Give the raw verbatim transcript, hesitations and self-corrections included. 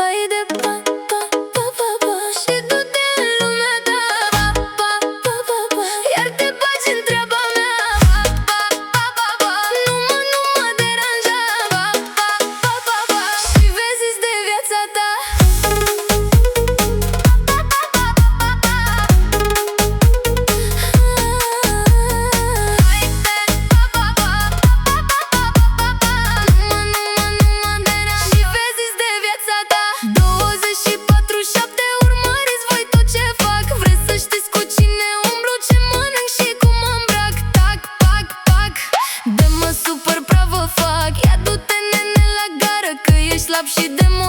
Haide, pa, pa, pa, pa, pa, și du-te în lumea ta. Pa, pa, pa, pa, pa, iar te bagi în treaba mea. Pa, pa, pa, pa, pa, nu mă, nu mă deranja. Pa, pa, pa, pa, pa, și vezi de viața ta. douăzeci și patru șapte urmăriți voi tot ce fac. Vreți să știți cu cine umblu, ce mănânc și cum mă îmbrac. Tac, pac, pac, de mă super bravo fac. Ia du-te, nene, la gară, că ești slab și de